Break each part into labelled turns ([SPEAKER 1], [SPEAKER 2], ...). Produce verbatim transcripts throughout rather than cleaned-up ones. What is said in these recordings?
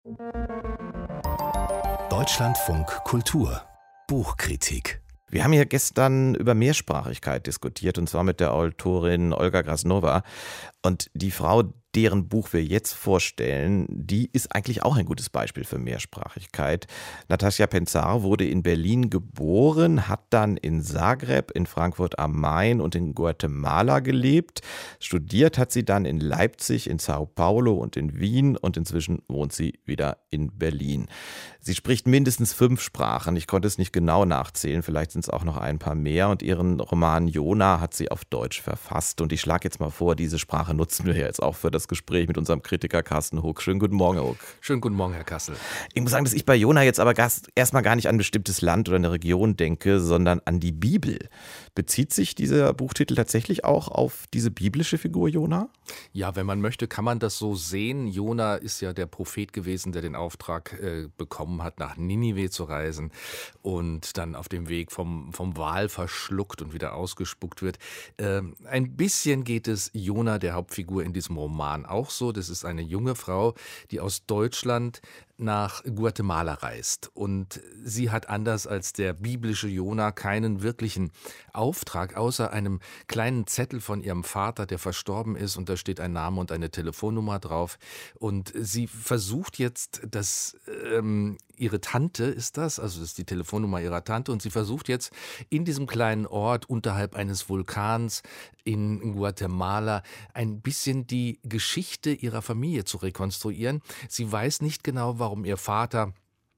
[SPEAKER 1] Deutschlandfunk Kultur Buchkritik.
[SPEAKER 2] Wir haben hier gestern über Mehrsprachigkeit diskutiert, und zwar mit der Autorin Olga Krasnova. Und die Frau, deren Buch wir jetzt vorstellen, die ist eigentlich auch ein gutes Beispiel für Mehrsprachigkeit. Natasja Penzar wurde in Berlin geboren, hat dann in Zagreb, in Frankfurt am Main und in Guatemala gelebt. Studiert hat sie dann in Leipzig, in Sao Paulo und in Wien, und inzwischen wohnt sie wieder in Berlin. Sie spricht mindestens fünf Sprachen. Ich konnte es nicht genau nachzählen, vielleicht sind es auch noch ein paar mehr. Und ihren Roman Jona hat sie auf Deutsch verfasst. Und ich schlage jetzt mal vor, diese Sprache nutzen wir jetzt auch für das Gespräch mit unserem Kritiker Carsten Huck. Schönen guten Morgen, Herr Huck.
[SPEAKER 3] Schönen guten Morgen, Herr Kassel.
[SPEAKER 2] Ich muss sagen, dass ich bei Jona jetzt aber erstmal gar nicht an ein bestimmtes Land oder eine Region denke, sondern an die Bibel. Bezieht sich dieser Buchtitel tatsächlich auch auf diese biblische Figur Jona?
[SPEAKER 3] Ja, wenn man möchte, kann man das so sehen. Jona ist ja der Prophet gewesen, der den Auftrag äh, bekommen hat, nach Ninive zu reisen und dann auf dem Weg vom, vom Wal verschluckt und wieder ausgespuckt wird. Äh, ein bisschen geht es Jona, der Hauptfigur in diesem Roman, auch so. Das ist eine junge Frau, die aus Deutschland nach Guatemala reist. Und sie hat anders als der biblische Jona keinen wirklichen Auftrag, außer einem kleinen Zettel von ihrem Vater, der verstorben ist, und da steht ein Name und eine Telefonnummer drauf. Und sie versucht jetzt, dass ähm, ihre Tante ist das, also das ist die Telefonnummer ihrer Tante, und sie versucht jetzt in diesem kleinen Ort unterhalb eines Vulkans in Guatemala ein bisschen die Geschichte ihrer Familie zu rekonstruieren. Sie weiß nicht genau, warum ihr Vater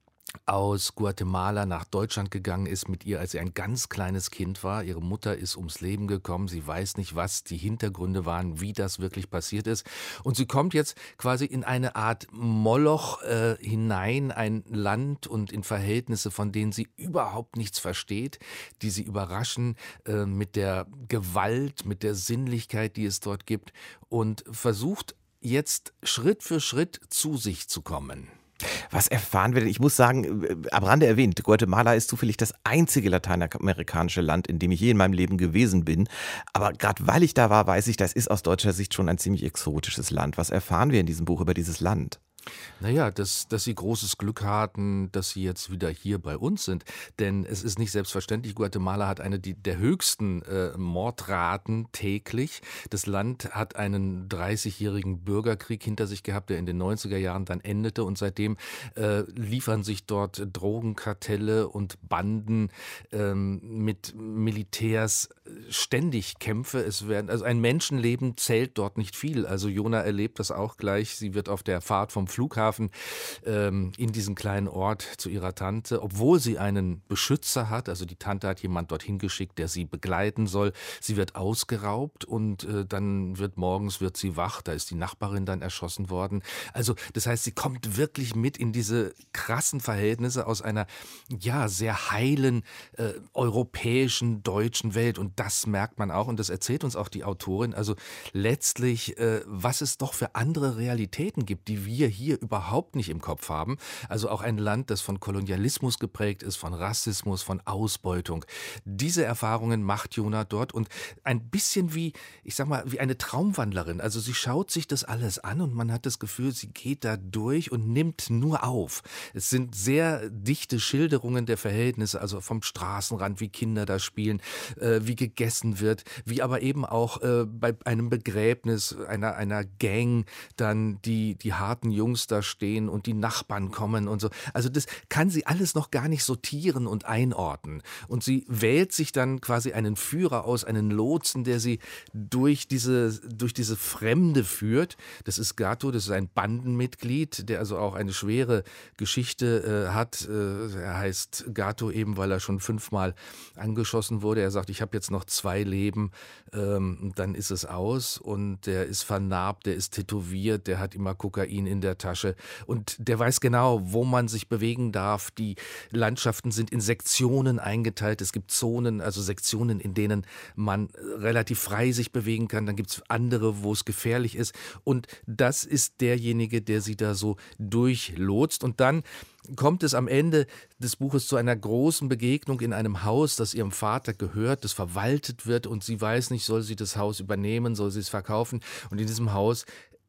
[SPEAKER 3] aus Guatemala nach Deutschland gegangen ist mit ihr, als sie ein ganz kleines Kind war. Ihre Mutter ist ums Leben gekommen. Sie weiß nicht, was die Hintergründe waren, wie das wirklich passiert ist. Und sie kommt jetzt quasi in eine Art Moloch äh, hinein, ein Land und in Verhältnisse, von denen sie überhaupt nichts versteht, die sie überraschen äh, mit der Gewalt, mit der Sinnlichkeit, die es dort gibt, und versucht jetzt Schritt für Schritt zu sich zu kommen.
[SPEAKER 2] Was erfahren wir denn? Ich muss sagen, am Rande erwähnt, Guatemala ist zufällig das einzige lateinamerikanische Land, in dem ich je in meinem Leben gewesen bin. Aber gerade weil ich da war, weiß ich, das ist aus deutscher Sicht schon ein ziemlich exotisches Land. Was erfahren wir in diesem Buch über dieses Land?
[SPEAKER 3] Naja, dass, dass sie großes Glück hatten, dass sie jetzt wieder hier bei uns sind. Denn es ist nicht selbstverständlich, Guatemala hat eine die, der höchsten äh, Mordraten täglich. Das Land hat einen dreißigjährigen Bürgerkrieg hinter sich gehabt, der in den neunziger Jahren dann endete. Und seitdem äh, liefern sich dort Drogenkartelle und Banden ähm, mit Militärs ständig Kämpfe. Es werden, also ein Menschenleben zählt dort nicht viel. Also Jona erlebt das auch gleich. Sie wird auf der Fahrt vom Flughafen ähm, in diesen kleinen Ort zu ihrer Tante, obwohl sie einen Beschützer hat, also die Tante hat jemand dorthin geschickt, der sie begleiten soll. Sie wird ausgeraubt und äh, dann wird morgens wird sie wach, da ist die Nachbarin dann erschossen worden. Also das heißt, sie kommt wirklich mit in diese krassen Verhältnisse aus einer ja sehr heilen äh, europäischen, deutschen Welt, und das merkt man auch, und das erzählt uns auch die Autorin, also letztlich, äh, was es doch für andere Realitäten gibt, die wir hier überhaupt nicht im Kopf haben. Also auch ein Land, das von Kolonialismus geprägt ist, von Rassismus, von Ausbeutung. Diese Erfahrungen macht Jona dort, und ein bisschen wie, ich sag mal, wie eine Traumwandlerin. Also sie schaut sich das alles an und man hat das Gefühl, sie geht da durch und nimmt nur auf. Es sind sehr dichte Schilderungen der Verhältnisse, also vom Straßenrand, wie Kinder da spielen, äh, wie gegessen wird, wie aber eben auch äh, bei einem Begräbnis einer, einer Gang dann die, die harten Jungs da stehen und die Nachbarn kommen und so. Also das kann sie alles noch gar nicht sortieren und einordnen. Und sie wählt sich dann quasi einen Führer aus, einen Lotsen, der sie durch diese, durch diese Fremde führt. Das ist Gato, das ist ein Bandenmitglied, der also auch eine schwere Geschichte äh, hat. Äh, er heißt Gato eben, weil er schon fünfmal angeschossen wurde. Er sagt, ich habe jetzt noch zwei Leben, ähm, dann ist es aus. Und der ist vernarbt, der ist tätowiert, der hat immer Kokain in der Tasche. Und der weiß genau, wo man sich bewegen darf. Die Landschaften sind in Sektionen eingeteilt. Es gibt Zonen, also Sektionen, in denen man relativ frei sich bewegen kann. Dann gibt es andere, wo es gefährlich ist. Und das ist derjenige, der sie da so durchlotst. Und dann kommt es am Ende des Buches zu einer großen Begegnung in einem Haus, das ihrem Vater gehört, das verwaltet wird, und sie weiß nicht, soll sie das Haus übernehmen, soll sie es verkaufen. Und in diesem Haus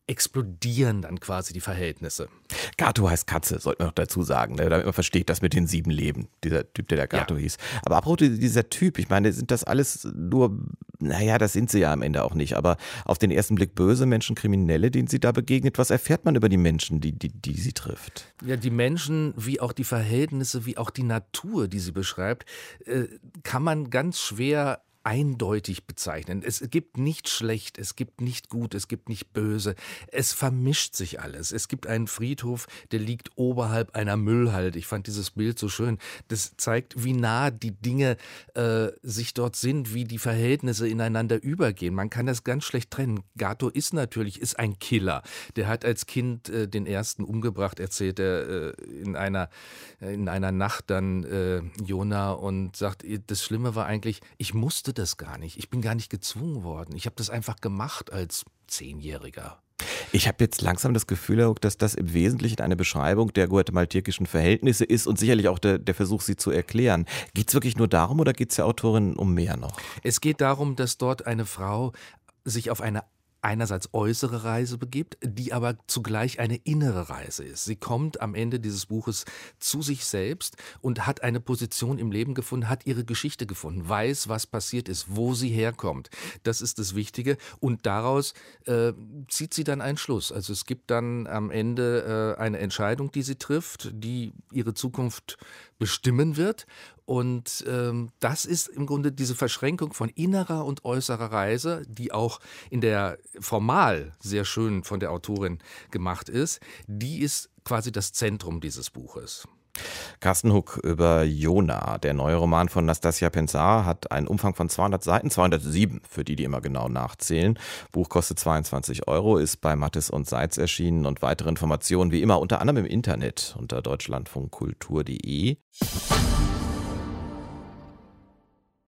[SPEAKER 3] explodieren dann quasi die Verhältnisse.
[SPEAKER 2] Gato heißt Katze, sollte man noch dazu sagen, ne? Damit man versteht, das mit den sieben Leben, dieser Typ, der der Gato ja. hieß. Aber apropos dieser Typ, ich meine, sind das alles nur, naja, das sind sie ja am Ende auch nicht, aber auf den ersten Blick böse Menschen, Kriminelle, denen sie da begegnet. Was erfährt man über die Menschen, die, die, die sie trifft?
[SPEAKER 3] Ja, die Menschen, wie auch die Verhältnisse, wie auch die Natur, die sie beschreibt, äh, kann man ganz schwer eindeutig bezeichnen. Es gibt nicht schlecht, es gibt nicht gut, es gibt nicht böse. Es vermischt sich alles. Es gibt einen Friedhof, der liegt oberhalb einer Müllhalde. Ich fand dieses Bild so schön. Das zeigt, wie nah die Dinge äh, sich dort sind, wie die Verhältnisse ineinander übergehen. Man kann das ganz schlecht trennen. Gato ist natürlich ist ein Killer. Der hat als Kind äh, den ersten umgebracht, erzählt er äh, in einer in einer Nacht dann äh, Jona und sagt, das Schlimme war eigentlich, ich musste das gar nicht. Ich bin gar nicht gezwungen worden. Ich habe das einfach gemacht als Zehnjähriger.
[SPEAKER 2] Ich habe jetzt langsam das Gefühl, dass das im Wesentlichen eine Beschreibung der guatemaltekischen Verhältnisse ist und sicherlich auch der, der Versuch, sie zu erklären. Geht es wirklich nur darum oder geht es der Autorin um mehr noch?
[SPEAKER 3] Es geht darum, dass dort eine Frau sich auf eine einerseits äußere Reise begibt, die aber zugleich eine innere Reise ist. Sie kommt am Ende dieses Buches zu sich selbst und hat eine Position im Leben gefunden, hat ihre Geschichte gefunden, weiß, was passiert ist, wo sie herkommt. Das ist das Wichtige und daraus äh, zieht sie dann einen Schluss. Also es gibt dann am Ende äh, eine Entscheidung, die sie trifft, die ihre Zukunft bestimmen wird. Und ähm, das ist im Grunde diese Verschränkung von innerer und äußerer Reise, die auch in der formal sehr schön von der Autorin gemacht ist, die ist quasi das Zentrum dieses Buches.
[SPEAKER 2] Carsten Huck über Jona. Der neue Roman von Nastasia Pensar hat einen Umfang von zweihundert Seiten, zweihundertsieben für die, die immer genau nachzählen. Buch kostet zweiundzwanzig Euro, ist bei Mattes und Seitz erschienen und weitere Informationen wie immer unter anderem im Internet unter deutschlandfunkkultur punkt de.